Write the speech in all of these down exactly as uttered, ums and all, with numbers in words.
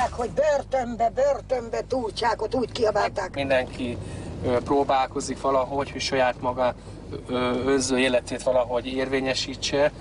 mondták, hogy börtönbe, börtönbe Turcsákot, úgy kiabálták. Mindenki ö, próbálkozik valahogy, hogy saját maga ö, önző életét valahogy érvényesítse.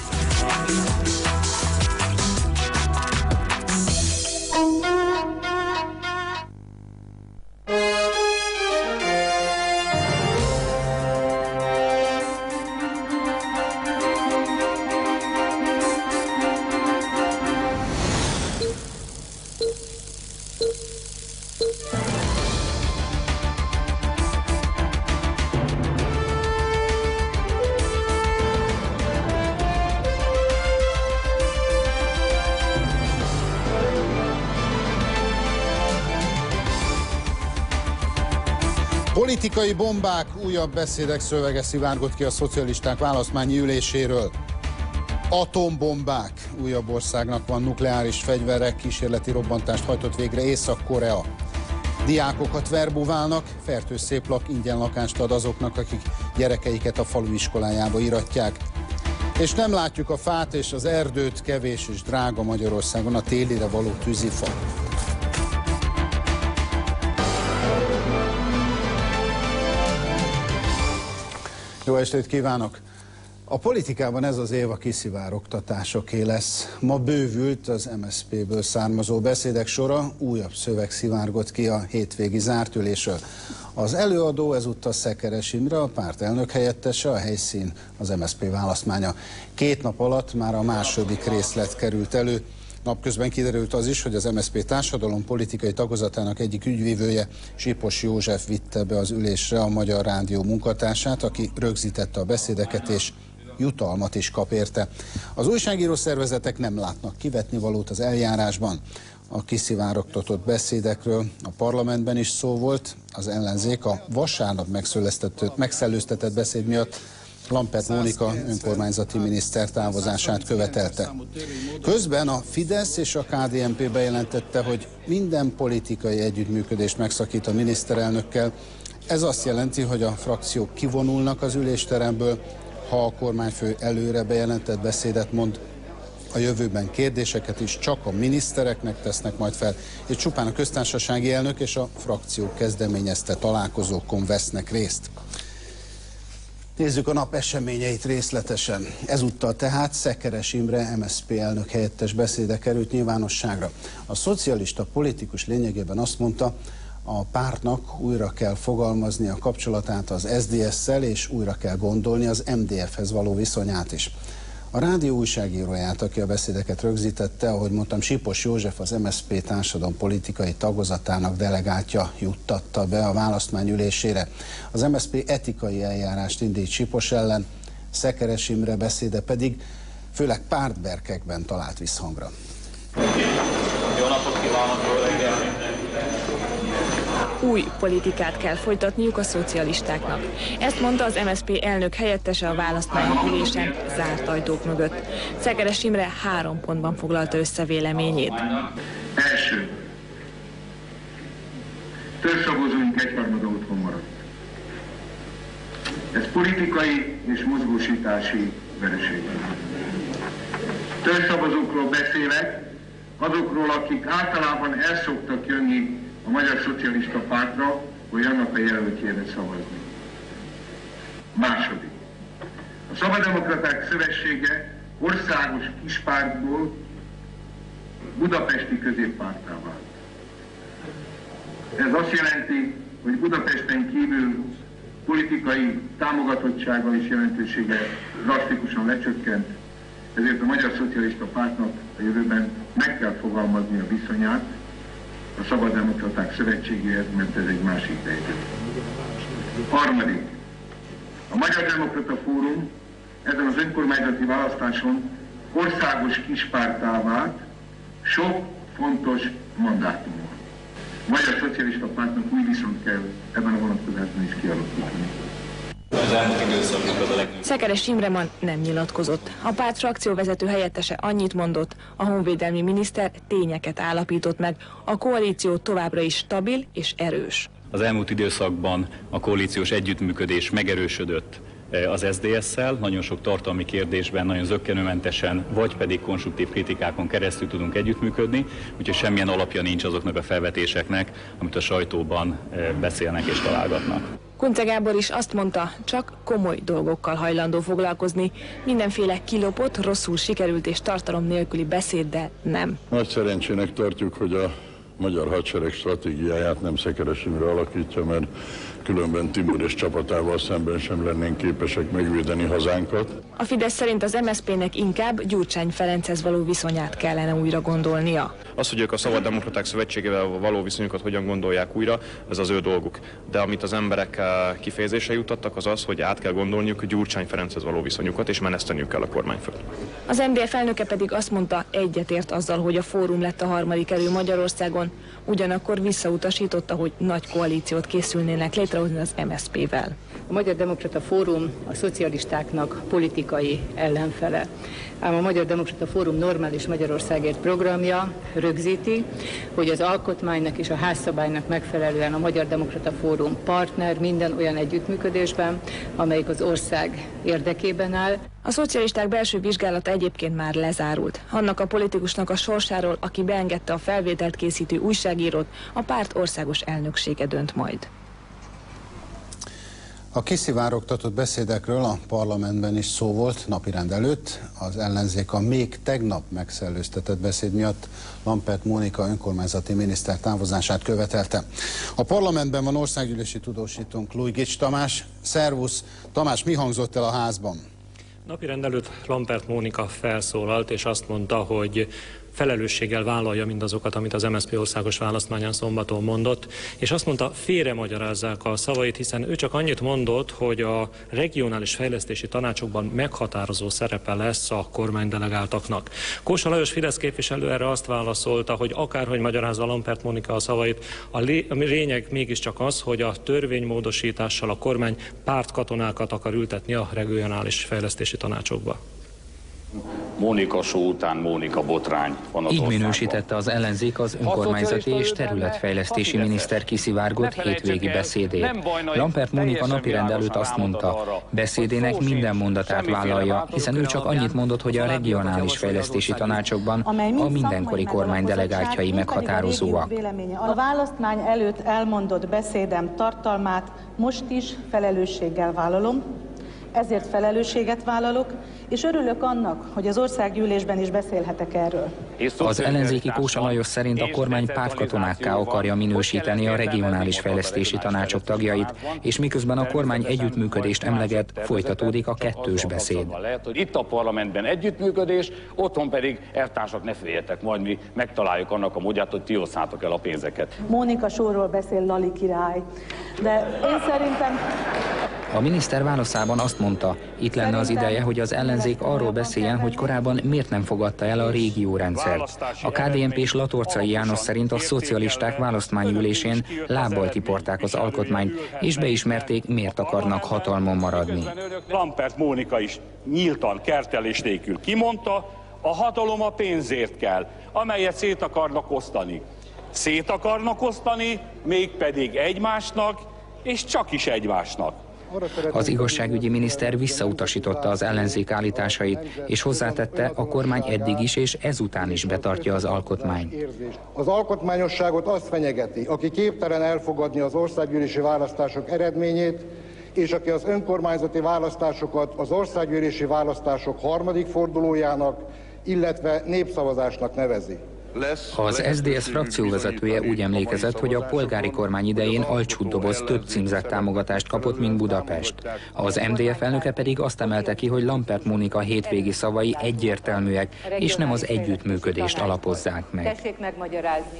Politikai bombák, újabb beszédek szövege szivárgott ki a szocialisták választmányi üléséről. Atombombák, újabb országnak van nukleáris fegyverek, kísérleti robbantást hajtott végre Észak-Korea. Diákokat verbuválnak, Fertős Széplak ingyen lakást ad azoknak, akik gyerekeiket a falu iskolájába iratják. És nem látjuk a fát és az erdőt, kevés és drága Magyarországon a télire való tűzifa. Jó estét kívánok! A politikában ez az év a kiszivárogtatásoké lesz. Ma bővült az em es zé pé-ből származó beszédek sora, újabb szöveg szivárgott ki a hétvégi zárt ülésről. Az előadó ezúttal Szekeres Imre, a párt elnök helyettese, a helyszín az em es zé pé választmánya. Két nap alatt már a második részlet került elő. Napközben kiderült az is, hogy az em es zé pé társadalom politikai tagozatának egyik ügyvívője, Sipos József vitte be az ülésre a Magyar Rádió munkatársát, aki rögzítette a beszédeket és jutalmat is kap érte. Az újságíró szervezetek nem látnak kivetnivalót az eljárásban. A kiszivárogtatott beszédekről a parlamentben is szó volt, az ellenzék a vasárnap megszellőztetett beszéd miatt Lampert Mónika önkormányzati miniszter távozását követelte. Közben a Fidesz és a ká dé en pé bejelentette, hogy minden politikai együttműködést megszakít a miniszterelnökkel. Ez azt jelenti, hogy a frakciók kivonulnak az ülésteremből, ha a kormányfő előre bejelentett beszédet mond. A jövőben kérdéseket is csak a minisztereknek tesznek majd fel, és csupán a köztársasági elnök és a frakciók kezdeményezte találkozókon vesznek részt. Nézzük a nap eseményeit részletesen. Ezúttal tehát Szekeres Imre em es zé pé elnök helyettes beszéde került nyilvánosságra. A szocialista politikus lényegében azt mondta, a pártnak újra kell fogalmazni a kapcsolatát az es zé dé es-szel, és újra kell gondolni az em dé ef-hez való viszonyát is. A rádió újságíróját, aki a beszédeket rögzítette, ahogy mondtam, Sipos József, az em es zé pé társadalom politikai tagozatának delegátja juttatta be a választmány ülésére. Az em es zé pé etikai eljárást indít Sipos ellen, Szekeres Imre beszéde pedig főleg pártberkekben talált visszhangra. Jó napot kívánok, jó reggelt! Új politikát kell folytatniuk a szocialistáknak. Ezt mondta az em es zé pé elnök helyettese a választmányi ülésen zárt ajtók mögött. Szekeres Imre három pontban foglalta össze véleményét. Első. Törzszavazóink egyharmada otthon maradt. Ez politikai és mozgósítási vereség. Törzszavazókról beszélek, azokról, akik általában el szoktak jönni a Magyar Szocialista Pártra, hogy annak a jelöltjére szavazni. Második. A Szabaddemokraták Szövetsége országos kispártból budapesti középpárttá vált. Ez azt jelenti, hogy Budapesten kívül politikai támogatottsága és jelentősége drasztikusan lecsökkent, ezért a Magyar Szocialista Pártnak a jövőben meg kell fogalmazni a viszonyát a Szabaddemokraták Szövetségéhez, mert ez egy másik helyzet. Harmadik. A Magyar Demokrata Fórum ezen az önkormányzati választáson országos kispárttá vált sok fontos mandátumon. A Magyar Szocialista Pártnak új viszont kell ebben a vonatkozásban is kialakítani. Szekeres Imre nem nyilatkozott. A párt frakcióvezető helyettese annyit mondott, a honvédelmi miniszter tényeket állapított meg, a koalíció továbbra is stabil és erős. Az elmúlt időszakban a koalíciós együttműködés megerősödött az es zé dé es-szel, nagyon sok tartalmi kérdésben, nagyon zökkenőmentesen, vagy pedig konstruktív kritikákon keresztül tudunk együttműködni, úgyhogy semmilyen alapja nincs azoknak a felvetéseknek, amit a sajtóban beszélnek és találgatnak. Kunce Gábor is azt mondta, csak komoly dolgokkal hajlandó foglalkozni, mindenféle kilopott, rosszul sikerült és tartalom nélküli beszéddel nem. Nagy szerencsének tartjuk, hogy a magyar hadsereg stratégiáját nem Szekeres Imre alakítja, mert különben Timur és csapatával szemben sem lennénk képesek megvédeni hazánkat. A Fidesz szerint az em es zé pének inkább Gyurcsány Ferenchez való viszonyát kellene újra gondolnia. Az, hogy ők a Szabaddemokraták Szövetségével való viszonyukat hogyan gondolják újra, ez az ő dolguk. De amit az emberek kifejezésre juttattak, az az, hogy át kell gondolniuk Gyurcsány Ferenchez való viszonyukat, és meneszteniük kell a kormány föl. Az em dé ef elnöke pedig azt mondta, egyetért azzal, hogy a Fórum lett a harmadik erő Magyarországon, ugyanakkor visszautasította, hogy nagy koalíciót készülnének létrehozni az em es zé pével. A Magyar Demokrata Fórum a szocialistáknak politikai ellenfele. Ám a Magyar Demokrata Fórum Normális Magyarországért programja rögzíti, hogy az alkotmánynak és a házszabálynak megfelelően a Magyar Demokrata Fórum partner minden olyan együttműködésben, amelyik az ország érdekében áll. A szocialisták belső vizsgálata egyébként már lezárult. Annak a politikusnak a sorsáról, aki beengedte a felvételt készítő újságírót, a párt országos elnöksége dönt majd. A kiszivárogtatott beszédekről a parlamentben is szó volt napirend előtt. Az ellenzék a még tegnap megszellőztetett beszéd miatt Lampert Mónika önkormányzati miniszter távozását követelte. A parlamentben van országgyűlési tudósítónk Lujgics Tamás. Szervusz! Tamás, mi hangzott el a házban? Napirend előtt Lampert Mónika felszólalt, és azt mondta, hogy felelősséggel vállalja mindazokat, amit az em es zé pé országos választmányán szombaton mondott, és azt mondta, félremagyarázzák a szavait, hiszen ő csak annyit mondott, hogy a regionális fejlesztési tanácsokban meghatározó szerepe lesz a kormánydelegáltaknak. Kósa Lajos Fidesz képviselő erre azt válaszolta, hogy akárhogy magyarázza Lampert Mónika a szavait, a lényeg mégiscsak az, hogy a törvénymódosítással a kormány pártkatonákat akar ültetni a regionális fejlesztési tanácsokba. Mónika show után Mónika botrány van az Így országban. Minősítette az ellenzék az önkormányzati és területfejlesztési miniszter kiszivárgott hétvégi beszédét. Lampert Mónika napirend előtt azt mondta, beszédének minden mondatát vállalja, hiszen ő csak annyit mondott, hogy a regionális fejlesztési tanácsokban a mindenkori kormány delegáltjai meghatározóak. A választmány előtt elmondott beszédem tartalmát most is felelősséggel vállalom, ezért felelősséget vállalok, és örülök annak, hogy az országgyűlésben is beszélhetek erről. Az ellenzéki Kósa Lajos szerint a kormány pártkatonákká akarja minősíteni a regionális fejlesztési tanácsok tagjait, és miközben a kormány együttműködést emleget, folytatódik a kettős beszéd. Lehet, hogy itt a parlamentben együttműködés, otthon pedig eltársak, ne féljetek, majd mi megtaláljuk annak a módját, hogy ti osszátok el a pénzeket. Mónika sorról beszél Lali király, de én szerintem... A miniszter válaszában azt mondta, itt lenne az ideje, hogy az ellenzék arról beszéljen, hogy korábban miért nem fogadta el a régiórendszert. A ká dé en pés Latorcai János szerint a szocialisták választmányülésén lábbal tiporták az alkotmányt, és beismerték, miért akarnak hatalmon maradni. Lampert Mónika is nyíltan, kertelés nélkül kimondta, a hatalom a pénzért kell, amelyet szét akarnak osztani. Szét akarnak osztani, mégpedig egymásnak, és csak is egymásnak. Az igazságügyi miniszter visszautasította az ellenzék állításait, és hozzátette, a kormány eddig is és ezután is betartja az alkotmányt. Az alkotmányosságot azt fenyegeti, aki képtelen elfogadni az országgyűlési választások eredményét, és aki az önkormányzati választásokat az országgyűlési választások harmadik fordulójának, illetve népszavazásnak nevezi. Az es zé dé es frakcióvezetője úgy emlékezett, hogy a polgári kormány idején alcsútdoboz több címzett támogatást kapott, mint Budapest. Az em dé ef elnöke pedig azt emelte ki, hogy Lampert Mónika hétvégi szavai egyértelműek, és nem az együttműködést alapozzák meg. Tessék megmagyarázni.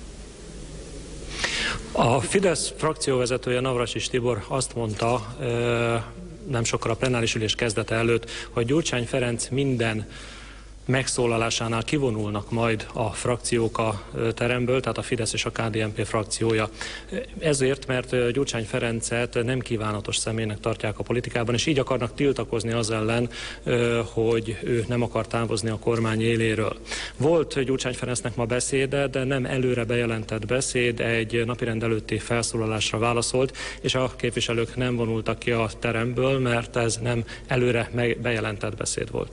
A Fidesz frakcióvezetője Navracsics Tibor azt mondta, nem sokkal a plenáris ülés kezdete előtt, hogy Gyurcsány Ferenc minden megszólalásánál kivonulnak majd a frakciók a teremből, tehát a Fidesz és a ká dé en pé frakciója. Ezért, mert Gyurcsány Ferencet nem kívánatos személynek tartják a politikában, és így akarnak tiltakozni az ellen, hogy ő nem akar távozni a kormány éléről. Volt Gyurcsány Ferencnek ma beszéde, de nem előre bejelentett beszéd, egy napirend előtti felszólalásra válaszolt, és a képviselők nem vonultak ki a teremből, mert ez nem előre bejelentett beszéd volt.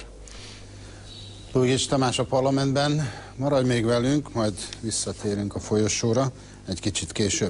Lugics Tamás a parlamentben, maradj még velünk, majd visszatérünk a folyosóra egy kicsit később.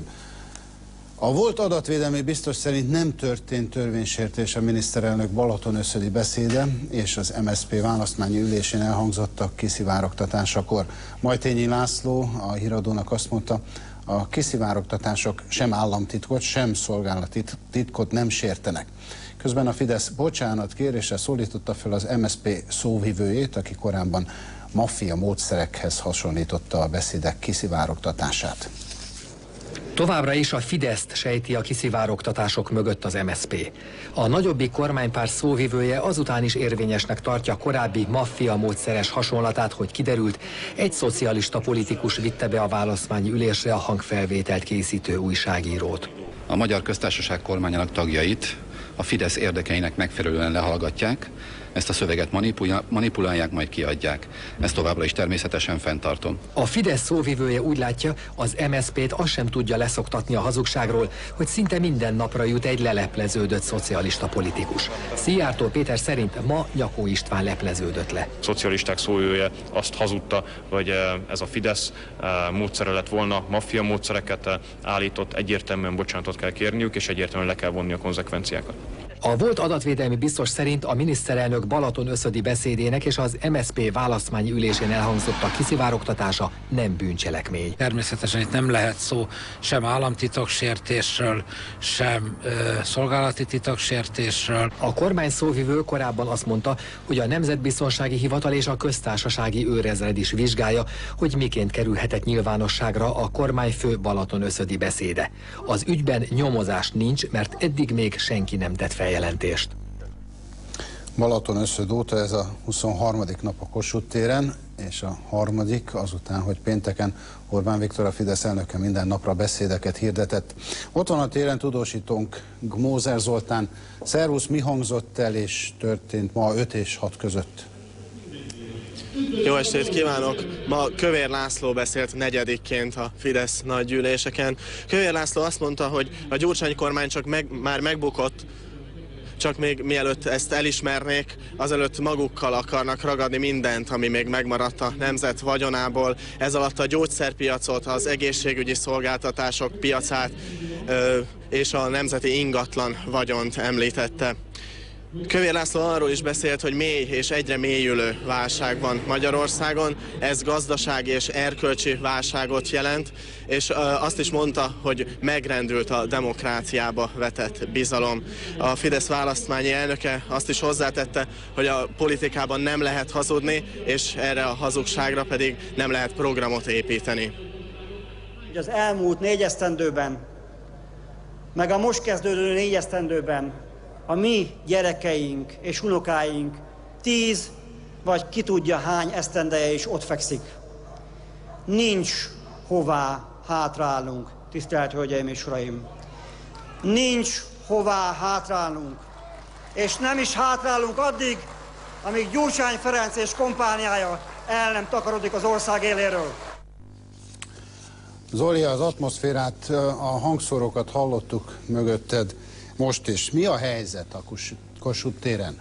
A volt adatvédelmi biztos szerint nem történt törvénysértés a miniszterelnök balatonösszödi beszéde és az em es zé pé választmányi ülésén elhangzottak kiszivárogtatásakor. Majtényi László a Híradónak azt mondta, a kiszivárogtatások sem államtitkot, sem szolgálati titkot nem sértenek. Közben a Fidesz bocsánat kérésre szólította fel az em es zé pé szóvivőjét, aki korábban maffia módszerekhez hasonlította a beszédek kiszivárogtatását. Továbbra is a Fideszt sejti a kiszivárogtatások mögött az em es zé pé. A nagyobbik kormánypárt szóvivője azután is érvényesnek tartja a korábbi maffia módszeres hasonlatát, hogy kiderült, egy szocialista politikus vitte be a választmányi ülésre a hangfelvételt készítő újságírót. A Magyar Köztársaság kormányának tagjait a Fidesz érdekeinek megfelelően lehallgatják, ezt a szöveget manipulálják, majd kiadják. Ezt továbbra is természetesen fenntartom. A Fidesz szóvivője úgy látja, az em es zé pét azt sem tudja leszoktatni a hazugságról, hogy szinte minden napra jut egy lelepleződött szocialista politikus. Szijjártó Péter szerint ma Nyakó István lepleződött le. A szocialisták szóvivője azt hazudta, hogy ez a Fidesz módszere lett volna, maffia módszereket állított, egyértelműen bocsánatot kell kérniük, és egyértelműen le kell vonni a konzekvenciákat. A volt adatvédelmi biztos szerint a miniszterelnök balatonösszödi beszédének és az em es zé pé választmányi ülésén elhangzott a kiszivárogtatása nem bűncselekmény. Természetesen itt nem lehet szó sem államtitoksértésről, sem ö, szolgálati titoksértésről. A kormány szóvivő korábban azt mondta, hogy a Nemzetbiztonsági Hivatal és a köztársasági őrezred is vizsgálja, hogy miként kerülhetett nyilvánosságra a kormányfő balatonösszödi beszéde. Az ügyben nyomozás nincs, mert eddig még senki nem tett feljelentést. Balatonösszöd óta ez a huszonharmadik nap a Kossuth téren, és a harmadik azután, hogy pénteken Orbán Viktor, a Fidesz elnöke minden napra beszédeket hirdetett. Ott van a téren tudósítónk Gmózer Zoltán. Szervusz, mi hangzott el és történt ma öt és hat között? Jó estét kívánok! Ma Kövér László beszélt negyedikként a Fidesz nagygyűléseken. Kövér László azt mondta, hogy a Gyurcsány kormány csak meg, már megbukott, csak még mielőtt ezt elismernék, azelőtt magukkal akarnak ragadni mindent, ami még megmaradt a nemzet vagyonából. Ez alatt a gyógyszerpiacot, az egészségügyi szolgáltatások piacát és a nemzeti ingatlan vagyont említette. Kövér László arról is beszélt, hogy mély és egyre mélyülő válság van Magyarországon. Ez gazdasági és erkölcsi válságot jelent, és azt is mondta, hogy megrendült a demokráciába vetett bizalom. A Fidesz választmányi elnöke azt is hozzátette, hogy a politikában nem lehet hazudni, és erre a hazugságra pedig nem lehet programot építeni. Az elmúlt négy esztendőben, meg a most kezdődő négy esztendőben a mi gyerekeink és unokáink tíz vagy ki tudja hány esztendeje is ott fekszik. Nincs hová hátrálnunk, tisztelt Hölgyeim és Uraim. Nincs hová hátrálnunk. És nem is hátrálunk addig, amíg Gyurcsány Ferenc és kompániája el nem takarodik az ország éléről. Zoli, az atmoszférát, a hangszórókat hallottuk mögötted. Most is. Mi a helyzet a Kossuth téren?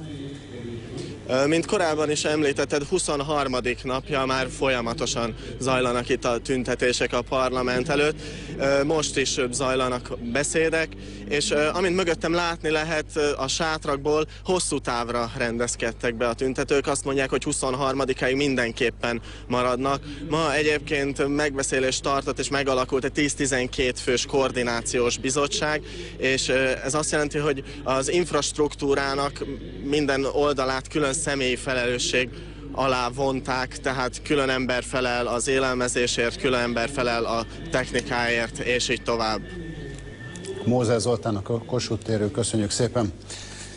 Mint korábban is említetted, huszonharmadik napja már folyamatosan zajlanak itt a tüntetések a parlament előtt. Most is zajlanak beszédek, és amint mögöttem látni lehet, a sátrakból hosszú távra rendezkedtek be a tüntetők. Azt mondják, hogy huszonharmadikáig mindenképpen maradnak. Ma egyébként megbeszélést tartott és megalakult egy tíz-tizenkét fős koordinációs bizottság, és ez azt jelenti, hogy az infrastruktúrának minden oldalát külön személyi felelősség alá vonták, tehát külön ember felel az élelmezésért, külön ember felel a technikáért, és így tovább. Mózer Zoltánnak a Kossuth térről köszönjük szépen.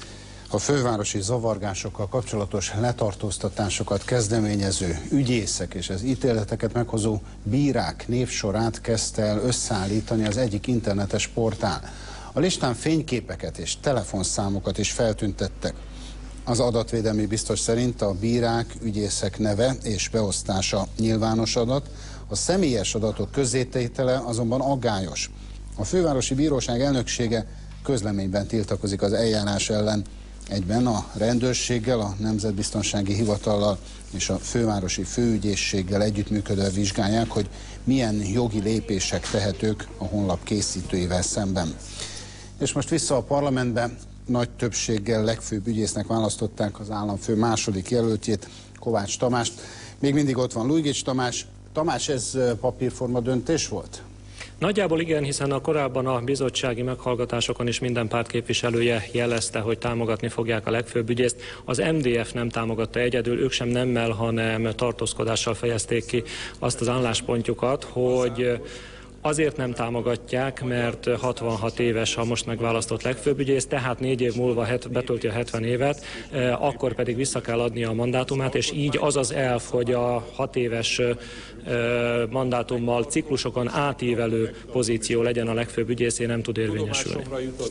A fővárosi zavargásokkal kapcsolatos letartóztatásokat kezdeményező ügyészek és az ítéleteket meghozó bírák névsorát kezdte el összeállítani az egyik internetes portál. A listán fényképeket és telefonszámokat is feltüntettek. Az adatvédelmi biztos szerint a bírák, ügyészek neve és beosztása nyilvános adat, a személyes adatok közzététele azonban aggályos. A fővárosi bíróság elnöksége közleményben tiltakozik az eljárás ellen. Egyben a rendőrséggel, a Nemzetbiztonsági Hivatallal és a fővárosi főügyészséggel együttműködve vizsgálják, hogy milyen jogi lépések tehetők a honlap készítőivel szemben. És most vissza a parlamentbe. Nagy többséggel legfőbb ügyésznek választották az államfő második jelöltjét, Kovács Tamást. Még mindig ott van Luigics Tamás. Tamás, ez papírforma döntés volt? Nagyjából igen, hiszen a korábban a bizottsági meghallgatásokon is minden párt képviselője jelezte, hogy támogatni fogják a legfőbb ügyészt. Az em dé ef nem támogatta egyedül, ők sem nemmel, hanem tartózkodással fejezték ki azt az álláspontjukat, hogy azért nem támogatják, mert hatvanhat éves a most megválasztott legfőbb ügyész, tehát négy év múlva betölti a hetven évet, akkor pedig vissza kell adnia a mandátumát, és így az az elv, hogy a hat éves mandátummal ciklusokon átívelő pozíció legyen a legfőbb ügyészé, nem tud érvényesülni.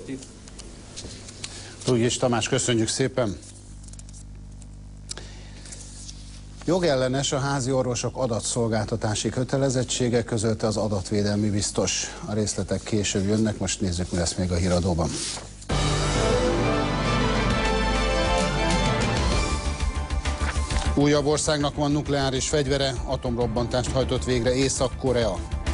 Luigics Tamás, köszönjük szépen! Jogellenes a házi orvosok adatszolgáltatási kötelezettsége, közölte az adatvédelmi biztos. A részletek később jönnek, most nézzük, mi lesz még a híradóban. Újabb országnak van nukleáris fegyvere, atomrobbantást hajtott végre Észak-Korea.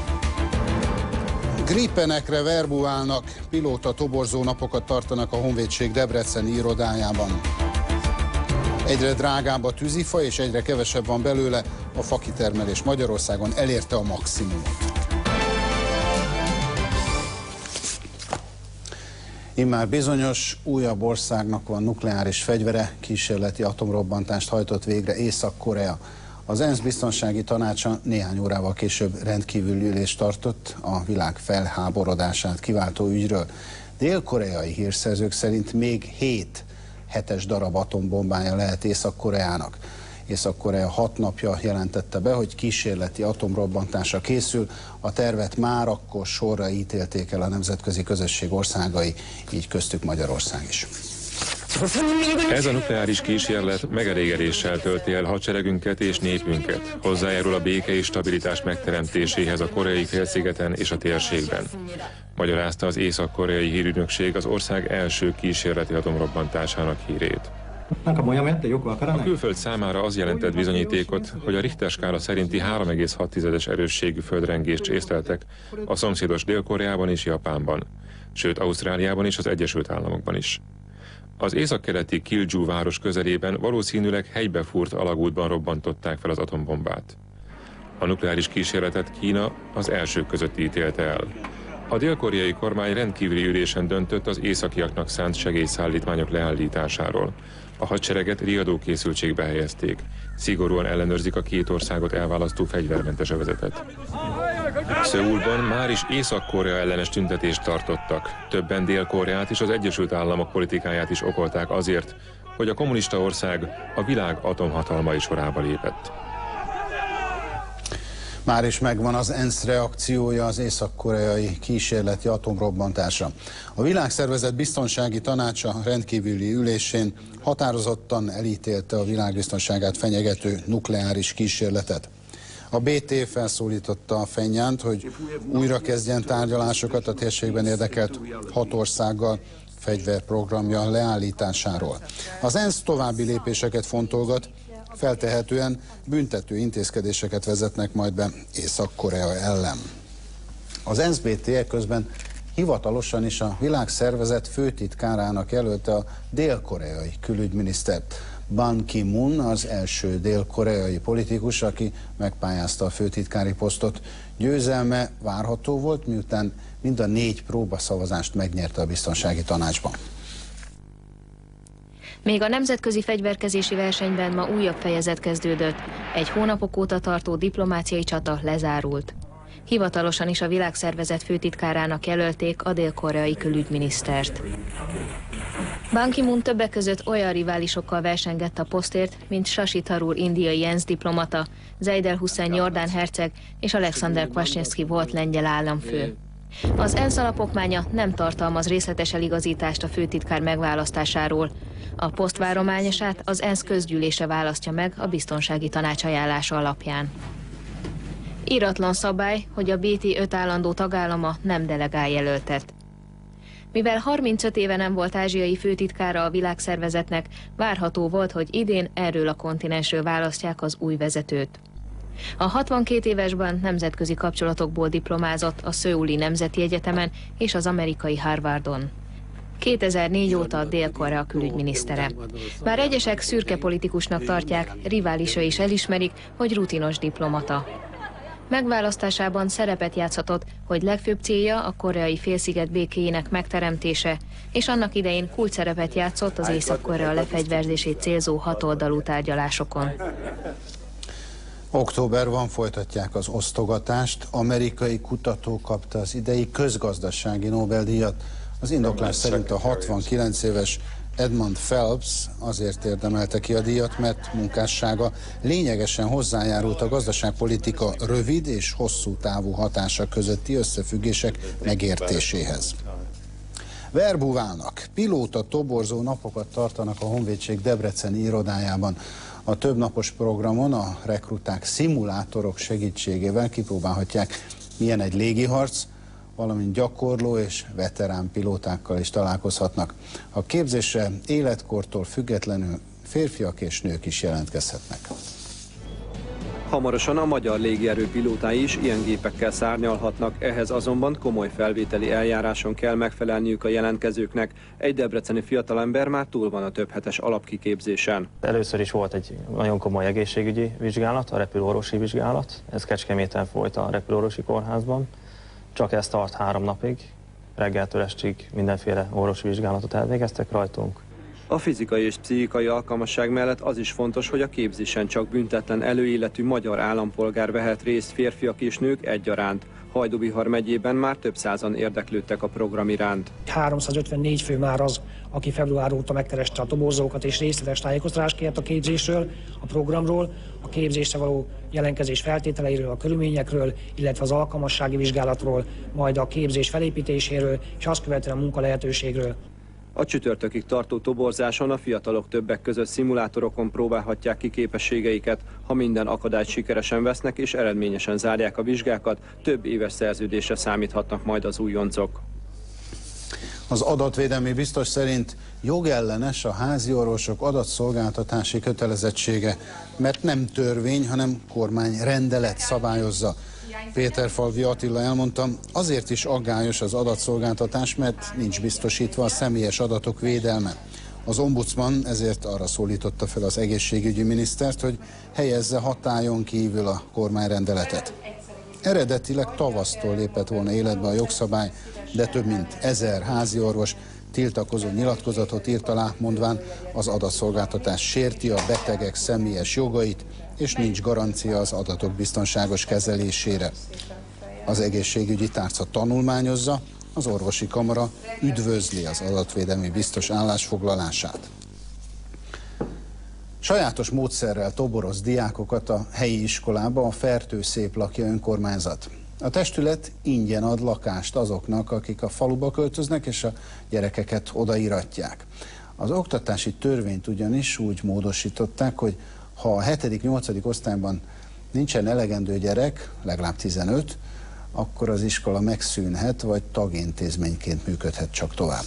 Gripenekre verbuválnak, pilóta toborzó napokat tartanak a Honvédség debreceni irodájában. Egyre drágább a tűzifa, és egyre kevesebb van belőle, a fakitermelés Magyarországon elérte a maximumot. Immár bizonyos, újabb országnak van nukleáris fegyvere, kísérleti atomrobbantást hajtott végre Észak-Korea. Az ENSZ biztonsági tanácsa néhány órával később rendkívüli ülést tartott a világ felháborodását kiváltó ügyről. Dél-koreai hírszerzők szerint még hét hetes darab atombombája lehet Észak-Koreának. Észak-Korea hat napja jelentette be, hogy kísérleti atomrobbantásra készül. A tervet már akkor sorra ítélték el a nemzetközi közösség országai, így köztük Magyarország is. Ez a nukleáris kísérlet megelégedéssel tölti el hadseregünket és népünket. Hozzájárul a béke és stabilitás megteremtéséhez a koreai félszigeten és a térségben. Magyarázta az észak-koreai hírügynökség az ország első kísérleti atomrobbantásának hírét. A külföld számára az jelentett bizonyítékot, hogy a Richter skála szerinti három egész hat erősségű földrengést észleltek a szomszédos Dél-Koreában és Japánban, sőt Ausztráliában és az Egyesült Államokban is. Az északkeleti Kilju város közelében valószínűleg helybe fúrt alagútban robbantották fel az atombombát. A nukleáris kísérletet Kína az elsők között ítélte el. A dél-koreai kormány rendkívüli ülésen döntött az északiaknak szánt segélyszállítmányok leállításáról. A hadsereget riadó készültségbe helyezték. Szigorúan ellenőrzik a két országot elválasztó fegyvermentes övezetet. Szöulban már is Észak-Korea ellenes tüntetést tartottak. Többen Dél-Koreát és az Egyesült Államok politikáját is okolták azért, hogy a kommunista ország a világ atomhatalmai sorába lépett. Már is megvan az ENSZ reakciója az észak-koreai kísérleti atomrobbantásra. A Világszervezet Biztonsági Tanácsa rendkívüli ülésén határozottan elítélte a világbiztonságát fenyegető nukleáris kísérletet. A bé té felszólította a Pjongjangt, hogy újra kezdjen tárgyalásokat a térségben érdekelt hat országgal fegyverprogramja leállításáról. Az ENSZ további lépéseket fontolgat, feltehetően büntető intézkedéseket vezetnek majd be Észak-Korea ellen. Az ENSZ bé té közben hivatalosan is a Világszervezet főtitkárának jelölte a dél-koreai külügyminisztert. Ban Ki-moon az első dél-koreai politikus, aki megpályázta a főtitkári posztot. Győzelme várható volt, miután mind a négy próbaszavazást megnyerte a biztonsági tanácsban. Még a nemzetközi fegyverkezési versenyben ma újabb fejezet kezdődött. Egy hónapok óta tartó diplomáciai csata lezárult. Hivatalosan is a világszervezet főtitkárának jelölték a dél-koreai külügyminisztert. Ban Ki-moon többek között olyan riválisokkal versengett a posztért, mint Shashi Tharoor indiai ENSZ diplomata, Zeid el-Hussein jordán herceg és Alexander Kwasniewski volt lengyel államfő. Az ENSZ alapokmánya nem tartalmaz részletes eligazítást a főtitkár megválasztásáról. A poszt várományosát az ENSZ közgyűlése választja meg a biztonsági tanács ajánlása alapján. Íratlan szabály, hogy a bé té öt állandó tagállama nem delegál jelöltet. Mivel harmincöt éve nem volt ázsiai főtitkára a világszervezetnek, várható volt, hogy idén erről a kontinensről választják az új vezetőt. A hatvankét évesben nemzetközi kapcsolatokból diplomázott a Szöuli Nemzeti Egyetemen és az amerikai Harvardon. kétezer-négy óta a Dél-Korea külügyminisztere. Bár egyesek szürke politikusnak tartják, riválisai is elismerik, hogy rutinos diplomata. Megválasztásában szerepet játszhatott, hogy legfőbb célja a koreai félsziget békéjének megteremtése, és annak idején kulcsszerepet játszott az Észak-Korea lefegyverzését célzó hatoldalú tárgyalásokon. Októberben folytatják az osztogatást. Amerikai kutató kapta az idei közgazdasági Nobel-díjat. Az indoklás szerint a hatvankilenc éves Edmund Phelps azért érdemelte ki a díjat, mert munkássága lényegesen hozzájárult a gazdaságpolitika rövid és hosszú távú hatása közötti összefüggések megértéséhez. Verbuválnak. Pilóta toborzó napokat tartanak a Honvédség debreceni irodájában. A többnapos programon a rekruták szimulátorok segítségével kipróbálhatják, milyen egy légiharc, valamint gyakorló és veterán pilótákkal is találkozhatnak. A képzésre életkortól függetlenül férfiak és nők is jelentkezhetnek. Hamarosan a magyar légierő pilótái is ilyen gépekkel szárnyalhatnak, ehhez azonban komoly felvételi eljáráson kell megfelelniük a jelentkezőknek. Egy debreceni fiatalember már túl van a több hetes alapkiképzésen. Először is volt egy nagyon komoly egészségügyi vizsgálat, a repülőorvosi vizsgálat. Ez Kecskeméten folyt a repülőorvosi kórházban. Csak ez tart három napig, reggeltől estig mindenféle orvosi vizsgálatot elvégeztek rajtunk. A fizikai és pszichikai alkalmasság mellett az is fontos, hogy a képzésen csak büntetlen előéletű magyar állampolgár vehet részt, férfiak és nők egyaránt. Hajdú-Bihar megyében már több százan érdeklődtek a program iránt. háromszázötvennégy fő már az, aki február óta megkereste a toborzókat és részletes tájékoztatást kért a képzésről, a programról, a képzésre való jelentkezés feltételeiről, a körülményekről, illetve az alkalmassági vizsgálatról, majd a képzés felépítéséről és azt követően a munkalehetőségről. A csütörtökig tartó toborzáson a fiatalok többek között szimulátorokon próbálhatják ki képességeiket. Ha minden akadályt sikeresen vesznek és eredményesen zárják a vizsgákat, több éves szerződésre számíthatnak majd az újoncok. Az adatvédelmi biztos szerint jogellenes a házi orvosok adatszolgáltatási kötelezettsége, mert nem törvény, hanem kormányrendelet szabályozza. Péterfalvi Attila elmondta, azért is aggályos az adatszolgáltatás, mert nincs biztosítva a személyes adatok védelme. Az ombudsman ezért arra szólította fel az egészségügyi minisztert, hogy helyezze hatályon kívül a kormányrendeletet. Eredetileg tavasztól lépett volna életbe a jogszabály, de több mint ezer háziorvos tiltakozó nyilatkozatot írt alá, mondván az adatszolgáltatás sérti a betegek személyes jogait, és nincs garancia az adatok biztonságos kezelésére. Az egészségügyi tárca tanulmányozza, az orvosi kamara üdvözli az adatvédelmi biztos állásfoglalását. Sajátos módszerrel toboroz diákokat a helyi iskolába a Fertőszéplakja önkormányzat. A testület ingyen ad lakást azoknak, akik a faluba költöznek, és a gyerekeket odaíratják. Az oktatási törvényt ugyanis úgy módosították, hogy ha a hetedik-nyolcadik osztályban nincsen elegendő gyerek, legalább tizenöt, akkor az iskola megszűnhet, vagy tagintézményként működhet csak tovább.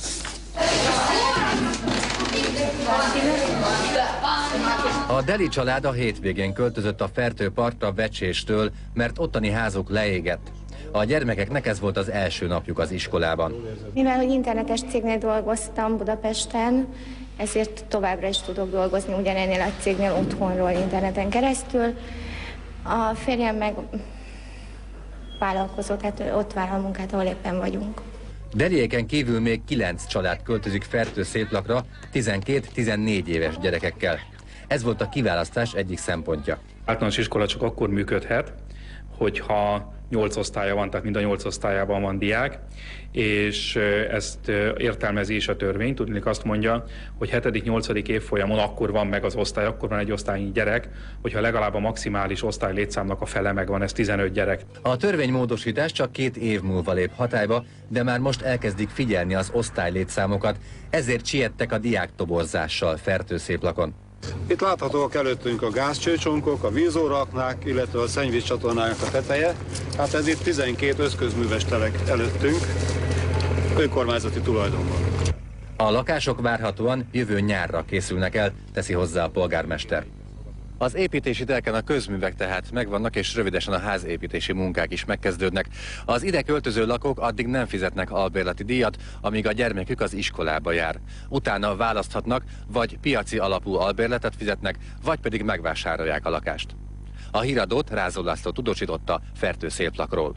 A Deli család a hétvégén költözött a Fertőparkra Vecséstől, mert ottani házuk leégett. A gyermekeknek ez volt az első napjuk az iskolában. Mivel, hogy internetes cégnél dolgoztam Budapesten, ezért továbbra is tudok dolgozni ugyanennél a cégnél otthonról interneten keresztül. A férjem meg vállalkozó, tehát ott vállal munkát, ahol éppen vagyunk. Deliéken kívül még kilenc család költözik Fertőszéplakra tizenkét-tizennégy éves gyerekekkel. Ez volt a kiválasztás egyik szempontja. Általános iskola csak akkor működhet, hogyha nyolc osztálya van, tehát mind a nyolc osztályában van diák, és ezt értelmezi is a törvény. Tudnék azt mondja, hogy hetedik-nyolcadik évfolyamon akkor van meg az osztály, akkor van egy osztálynyi gyerek, hogyha legalább a maximális osztály létszámnak a fele megvan, ez tizenöt gyerek. A törvénymódosítás csak két év múlva lép hatályba, de már most elkezdik figyelni az osztály létszámokat, ezért siettek a diáktoborzással Fertőszéplakon. Itt láthatóak előttünk a gázcsőcsonkok, a vízóraknák, illetve a szennyvízcsatornának a teteje. Hát ez itt tizenkét összközműves telek előttünk, önkormányzati tulajdonban. A lakások várhatóan jövő nyárra készülnek el, teszi hozzá a polgármester. Az építési telken a közművek tehát megvannak, és rövidesen a házépítési munkák is megkezdődnek. Az ide költöző lakók addig nem fizetnek albérleti díjat, amíg a gyermekük az iskolába jár. Utána választhatnak, vagy piaci alapú albérletet fizetnek, vagy pedig megvásárolják a lakást. A híradót Rázó László tudósította Fertőszéplakról.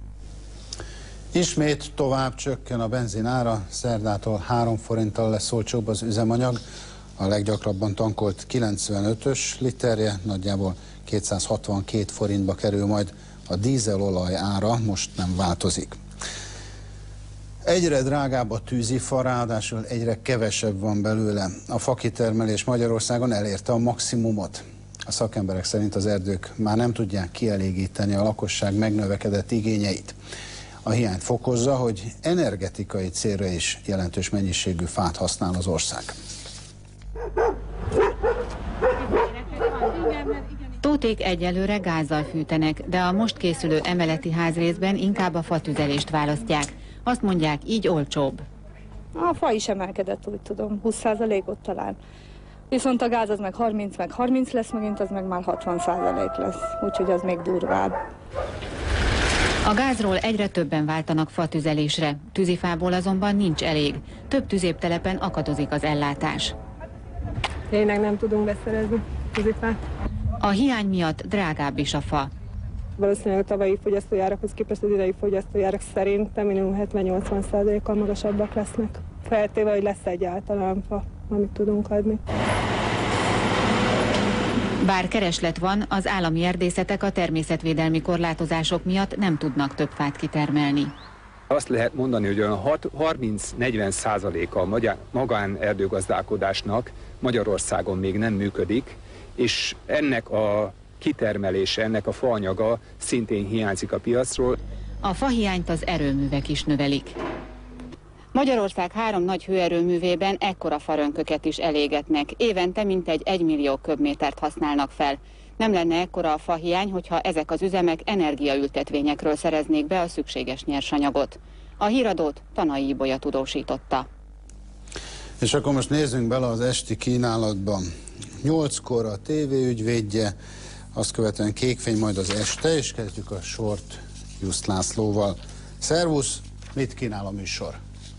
Ismét tovább csökken a benzin ára, szerdától három forinttal lesz olcsóbb az üzemanyag. A leggyakrabban tankolt kilencvenötös literje nagyjából kétszázhatvankét forintba kerül, majd a dízelolaj ára most nem változik. Egyre drágább a tűzifa, ráadásul egyre kevesebb van belőle. A fakitermelés Magyarországon elérte a maximumot. A szakemberek szerint az erdők már nem tudják kielégíteni a lakosság megnövekedett igényeit. A hiányt fokozza, hogy energetikai célra is jelentős mennyiségű fát használ az ország. Tóték egyelőre gázzal fűtenek, de a most készülő emeleti házrészben inkább a fatüzelést választják. Azt mondják, így olcsóbb. A fa is emelkedett, úgy tudom, húsz százalékot talán. Viszont a gáz az meg harminc, meg harminc lesz, megint az meg már hatvan százalék lesz, úgyhogy az még durvább. A gázról egyre többen váltanak fatüzelésre, tűzifából azonban nincs elég. Több tüzéptelepen akadozik az ellátás. Tényleg nem tudunk beszerezni tűzifát. A hiány miatt drágább is a fa. Valószínűleg a tavalyi fogyasztójárakhoz képest az idei fogyasztójárak szerintem minimum hetven-nyolcvan százalékkal magasabbak lesznek. Feltéve, hogy lesz egyáltalán fa, amit tudunk adni. Bár kereslet van, az állami erdészetek a természetvédelmi korlátozások miatt nem tudnak több fát kitermelni. Azt lehet mondani, hogy olyan harminc-negyven százaléka a magánerdőgazdálkodásnak Magyarországon még nem működik, és ennek a kitermelése, ennek a faanyaga szintén hiányzik a piacról. A fahiányt az erőművek is növelik. Magyarország három nagy hőerőművében ekkora farönköket is elégetnek. Évente mintegy egy millió köbmétert használnak fel. Nem lenne ekkora a fahiány, hogyha ezek az üzemek energiaültetvényekről szereznék be a szükséges nyersanyagot. A híradót Tanai Ibolya tudósította. És akkor most nézzünk bele az esti kínálatban. Nyolckor a tévéügyvédje, azt követően Kékfény, majd az este, és kezdjük a sort Just Lászlóval. Szervusz, mit kínál a műsor?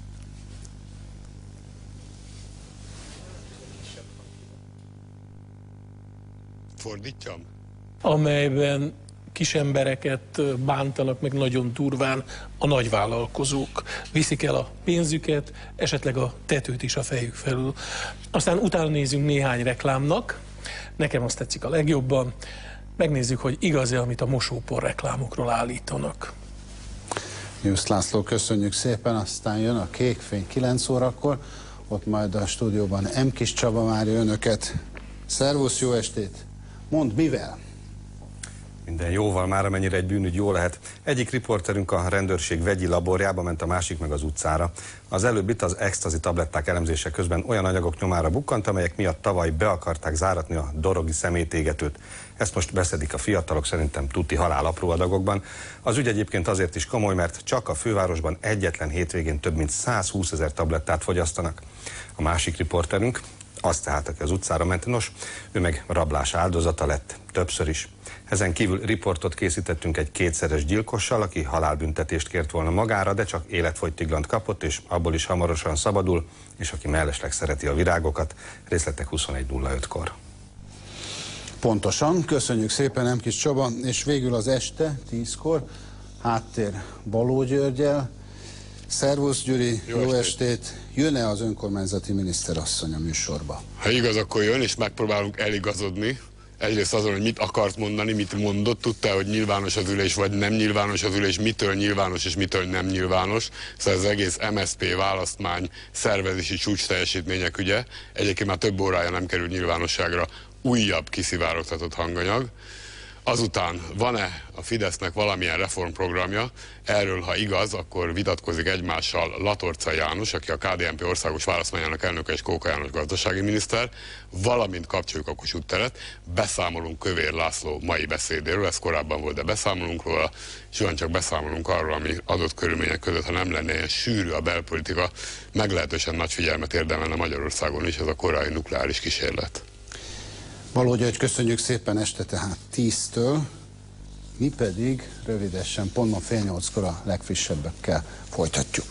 Fordítjam? Amelyben kis embereket bántanak meg nagyon durván a nagyvállalkozók. Viszik el a pénzüket, esetleg a tetőt is a fejük felül. Aztán utána nézzünk néhány reklámnak. Nekem azt tetszik a legjobban. Megnézzük, hogy igaz-e, amit a mosópor reklámokról állítanak. Just László, köszönjük szépen, aztán jön a Kékfény kilenc órakor, ott majd a stúdióban M. Kis Csaba várja önöket. Szervusz, jó estét! Mondd, mivel? Minden jóval, már amennyire egy bűnügy jó lehet. Egyik riporterünk a rendőrség vegyi laborjába ment, a másik meg az utcára. Az előbb itt az ecstasy tabletták elemzése közben olyan anyagok nyomára bukkant, amelyek miatt tavaly be akarták záratni a dorogi szemétégetőt. Ezt most beszedik a fiatalok, szerintem tuti halál apró adagokban. Az ügy egyébként azért is komoly, mert csak a fővárosban egyetlen hétvégén több mint százhúszezer tablettát fogyasztanak. A másik riporterünk, az tehát, aki az utcára ment, nos, ő meg rablás áldozata lett, többször is. Ezen kívül riportot készítettünk egy kétszeres gyilkossal, aki halálbüntetést kért volna magára, de csak életfogytiglant kapott, és abból is hamarosan szabadul, és aki mellesleg szereti a virágokat. Részletek huszonegy nulla ötkor. Pontosan, köszönjük szépen, M. Kis Csaba, és végül az este, tízkor, háttér Baló Györgyel. Szervusz, Gyuri, jó, jó estét! estét. Jön-e az önkormányzati miniszterasszony a műsorba? Ha igaz, akkor jön, és megpróbálunk eligazodni. Egyrészt azon, hogy mit akart mondani, mit mondott, tudta, hogy nyilvános az ülés, vagy nem nyilvános az ülés, mitől nyilvános és mitől nem nyilvános. Szóval az egész em es zé pé választmány szervezési csúcs teljesítmények ügye. Egyébként már több órája nem kerül nyilvánosságra újabb kiszivárogtatott hanganyag. Azután van-e a Fidesznek valamilyen reformprogramja? Erről, ha igaz, akkor vitatkozik egymással Latorca János, aki a ká dé en pé országos választmányának elnöke, és Kóka János gazdasági miniszter, valamint kapcsoljuk a Kossuth teret, beszámolunk Kövér László mai beszédéről, ez korábban volt, de beszámolunk róla, és ugyancsak beszámolunk arról, ami adott körülmények között, ha nem lenne ilyen sűrű a belpolitika, meglehetősen nagy figyelmet érdemelne Magyarországon is ez a korai nukleáris kísérlet. Való György, köszönjük szépen, este tehát tíztől, mi pedig rövidesen, pont ma fél nyolckor a legfrissebbekkel folytatjuk.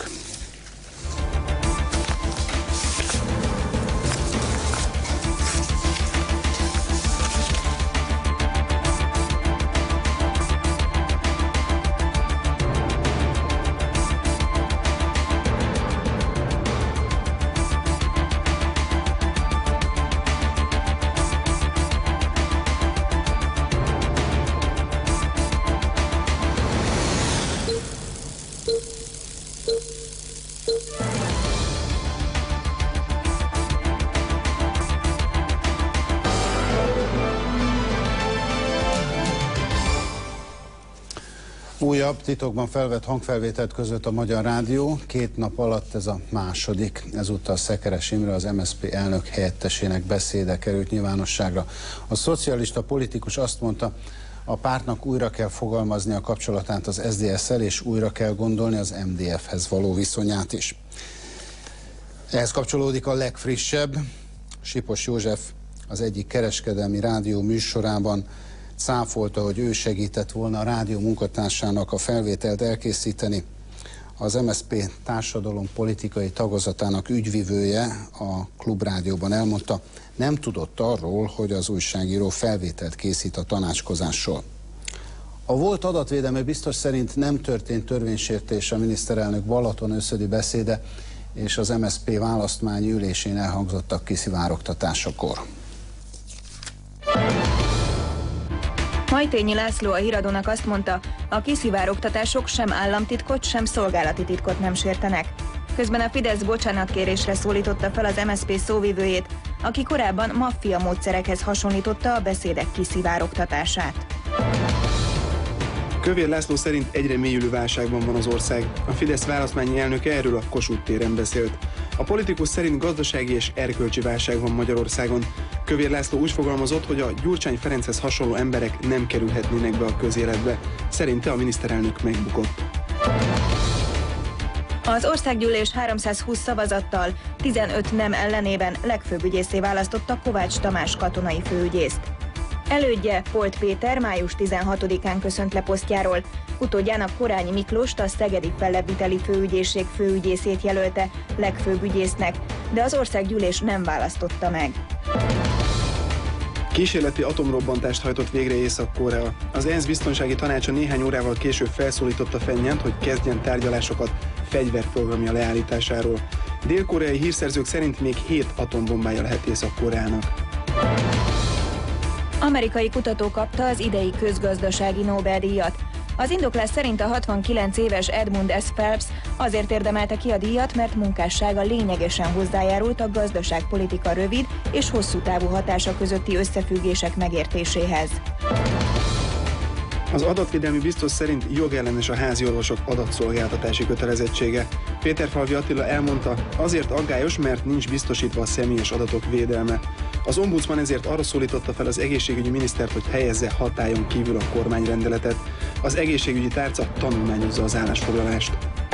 Újabb, titokban felvett hangfelvételt között a Magyar Rádió. Két nap alatt ez a második. Ezúttal Szekeres Imre, az em es zé pé elnök helyettesének beszéde került nyilvánosságra. A szocialista politikus azt mondta, a pártnak újra kell fogalmazni a kapcsolatát az es zé dé es-szel, és újra kell gondolni az em dé ef-hez való viszonyát is. Ehhez kapcsolódik a legfrissebb. Sipos József az egyik kereskedelmi rádió műsorában cáfolta, hogy ő segített volna a rádió munkatársának a felvételt elkészíteni. Az em es zé pé társadalom politikai tagozatának ügyvivője a Klubrádióban elmondta, nem tudott arról, hogy az újságíró felvételt készít a tanácskozásról. A volt adatvédelmi biztos szerint nem történt törvénysértés a miniszterelnök Balaton-összödi beszéde és az em es zé pé választmányi ülésén elhangzottak kiszivárogtatásakor. Majtényi László a Híradónak azt mondta, a kiszivárogtatások sem államtitkot, sem szolgálati titkot nem sértenek. Közben a Fidesz bocsánatkérésre szólította fel az em es zé pé szóvivőjét, aki korábban maffia módszerekhez hasonlította a beszédek kiszivárogtatását. Kövér László szerint egyre mélyülő válságban van az ország. A Fidesz választmányi elnöke erről a Kossuth téren beszélt. A politikus szerint gazdasági és erkölcsi válság van Magyarországon. Kövér László úgy fogalmazott, hogy a Gyurcsány Ferenchez hasonló emberek nem kerülhetnének be a közéletbe. Szerinte a miniszterelnök megbukott. Az országgyűlés háromszázhúsz szavazattal, tizenöt nem ellenében legfőbb ügyészé választotta Kovács Tamás katonai főügyészt. Elődje, Polt Péter május tizenhatodikán köszönt le posztjáról, utódjának Korányi Miklóst, a szegedi fellebbviteli főügyészség főügyészét jelölte legfőbb ügyésznek, de az országgyűlés nem választotta meg. Kísérleti atomrobbantást hajtott végre Észak-Korea. Az ENSZ biztonsági tanácsa néhány órával később felszólította Pjongjant, hogy kezdjen tárgyalásokat fegyverprogramja leállításáról. Dél-koreai hírszerzők szerint még hét atombombája lehet Észak-Koreának. Amerikai kutató kapta az idei közgazdasági Nobel-díjat. Az indoklás szerint a hatvankilenc éves Edmund S. Phelps azért érdemelte ki a díjat, mert munkássága lényegesen hozzájárult a gazdaságpolitika rövid és hosszú távú hatása közötti összefüggések megértéséhez. Az adatvédelmi biztos szerint jogellenes a háziorvosok adatszolgáltatási kötelezettsége. Péterfalvi Attila elmondta, azért aggályos, mert nincs biztosítva a személyes adatok védelme. Az ombudsman ezért arra szólította fel az egészségügyi minisztert, hogy helyezze hatályon kívül a kormányrendeletet. Az egészségügyi tárca tanulmányozza az állásfoglalást.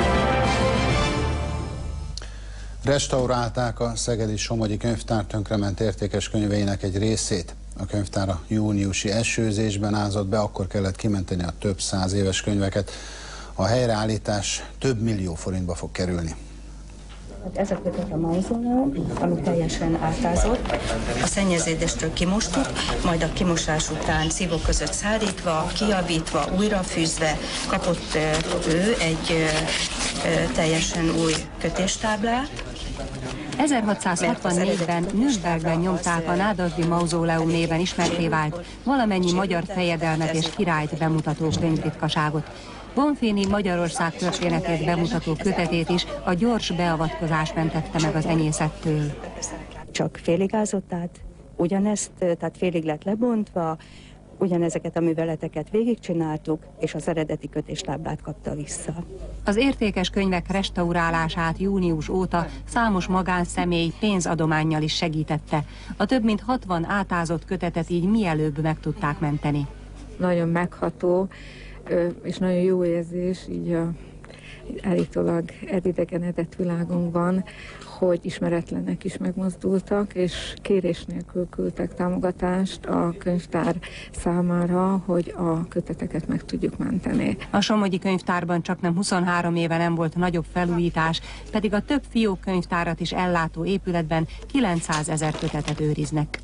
Restaurálták a szegedi Somogyi Könyvtár tönkrement értékes könyveinek egy részét. A könyvtár a júniusi esőzésben ázott be, akkor kellett kimenteni a több száz éves könyveket. A helyreállítás több millió forintba fog kerülni. Ez a kötet a mauzóleum, ami teljesen átázott. A szennyeződéstől kimostuk, majd a kimosás után szívok között szárítva, kijavítva, újrafűzve kapott ő egy teljesen új kötéstáblát. ezerhatszázhatvannégyben Nürnbergben nyomták a Nádasdy mauzóleum néven ismertté vált valamennyi magyar fejedelmet és királyt bemutató könyvritkaságot. Bonfini Magyarország történetét bemutató kötetét is a gyors beavatkozás mentette meg az enyészettől. Csak félig ázott át, ugyanezt, tehát félig lett lebontva, ugyanezeket a műveleteket végigcsináltuk, és az eredeti kötéstáblát kapta vissza. Az értékes könyvek restaurálását június óta számos magánszemély pénzadománnyal is segítette. A több mint hatvan átázott kötetet így mielőbb meg tudták menteni. Nagyon megható, és nagyon jó érzés így a állítólag elidegenedett világunkban, hogy ismeretlenek is megmozdultak, és kérés nélkül küldtek támogatást a könyvtár számára, hogy a köteteket meg tudjuk menteni. A Somogyi Könyvtárban csaknem huszonhárom éve nem volt nagyobb felújítás, pedig a több fiókkönyvtárat is ellátó épületben kilencszázezer kötetet őriznek.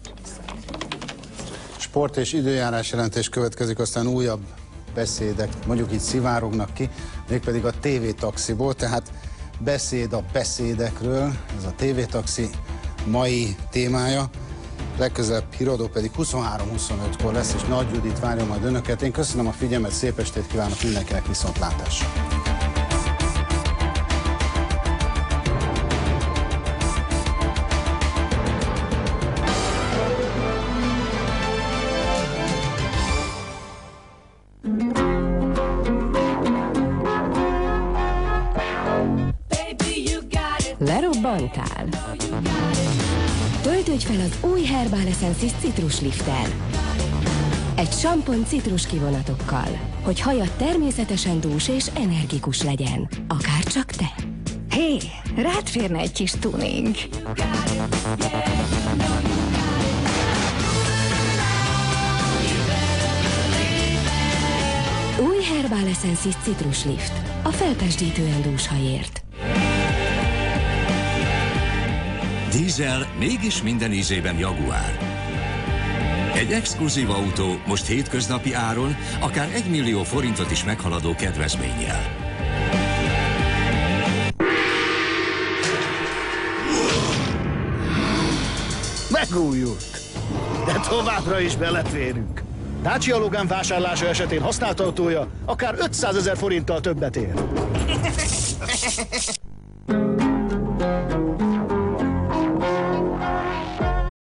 Sport és időjárás jelentés következik, aztán újabb beszédek, mondjuk így szivárognak ki, mégpedig a tévétaxiból, tehát beszéd a beszédekről, ez a tévétaxi mai témája. Legközelebb híradó pedig huszonhárom huszonötkor lesz, és Nagy Judit várja majd önöket. Én köszönöm a figyelmet, szép estét kívánok mindenkinek, viszontlátásra! Lerobbantál? Töltődj fel az új Herbal Essensis citruslifttel. Egy sampon citrus kivonatokkal, hogy hajad természetesen dús és energikus legyen. Akárcsak te. Hé, rád férne egy kis tuning. Új Herbal Essensis citruslift. A felpesdítően dús hajért. Dízel mégis minden ízében Jaguar. Egy exkluzív autó most hétköznapi áron akár egy millió forintot is meghaladó kedvezménnyel. Megújult, de továbbra is beleférünk. Dacia Logan vásárlása esetén használt autója akár ötszázezer forinttal többet ér.